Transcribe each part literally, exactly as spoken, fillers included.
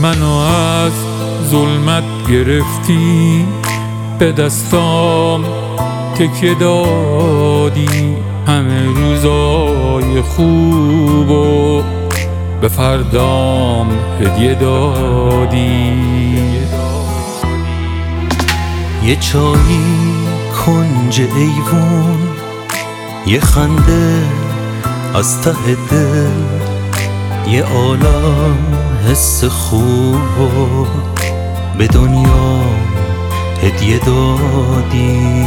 منو از ظلمت گرفتی، به دستام تکیه دادی، همه روزای خوبو به فردام هدیه دادی. یه چایی کنج ایوون، یه خنده از ته دل، یه عالم حس خوبو به دنیا هدیه دادی.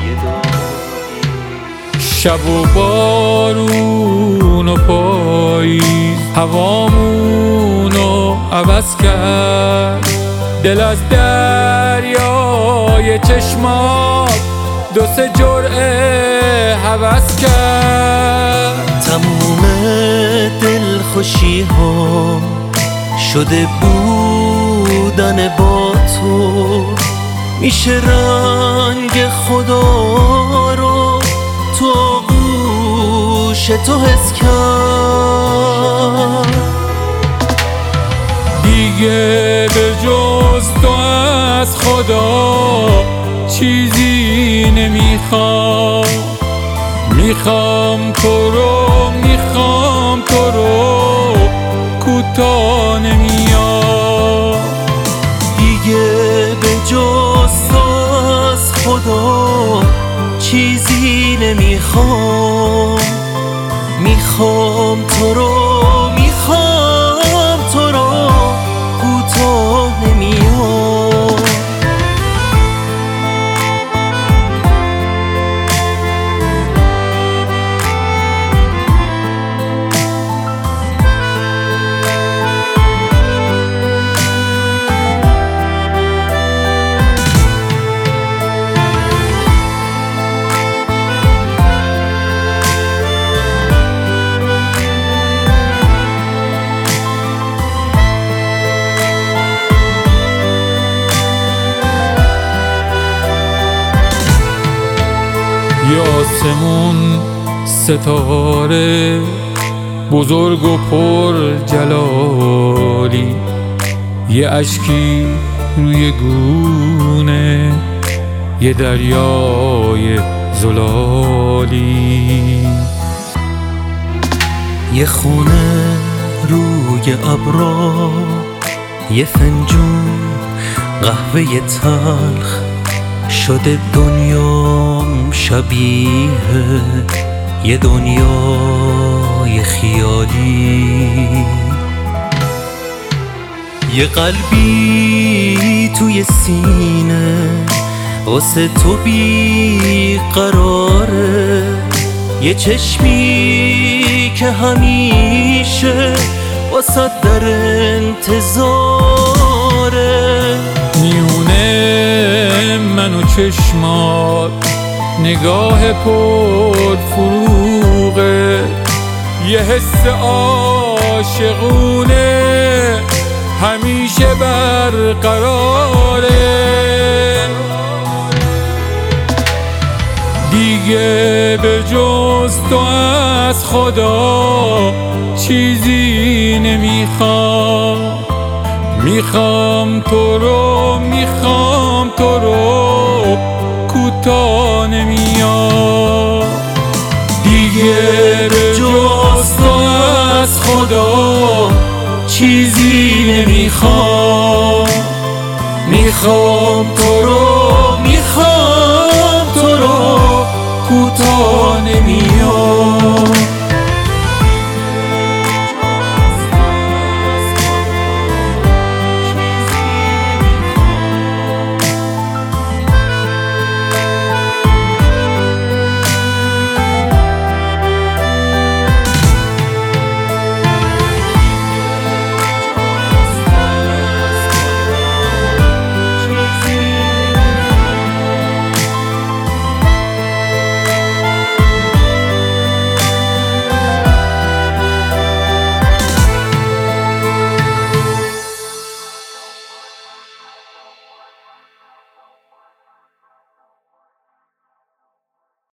شب و بارون و پاییز هوامونو عوض کرد، دل از دریای چشمات دو سه جرعه هوس کرد. تموم دل خوشی ها شده بودن با تو، میشه رنگ خدا رو تو گوش تو حس کرد. دیگه به جز تو از خدا چیزی نمیخوام، میخوام تو رو، میخوام تو رو، کوتاه نمیام. دیگه به جز تو از خدا چیزی نمیخوام، میخوام تو رو، میخوام تو رو، کوتاه نمیام. یه آسمون ستاره بزرگ و پر جلالی، یه اشکی روی گونه، یه دریای زلالی. یه خونه روی ابرا، یه فنجون قهوه تلخ، شده دنیام شبیه یه دنیای خیالی. یه قلبی توی سینه واسه تو بی قراره، یه چشمی که همیشه واسه در انتظاره. میونه من و چشمات نگاه پر فروغه، یه حس عاشقونه همیشه برقراره. دیگه به جز تو از خدا چیزی نمیخوام، میخوام تو رو، میخوام تو رو، کوتاه نمیام. دیگه به جز تو از خدا چیزی نمیخوام، میخوام تو رو، میخوام تو رو، کوتاه نمیام.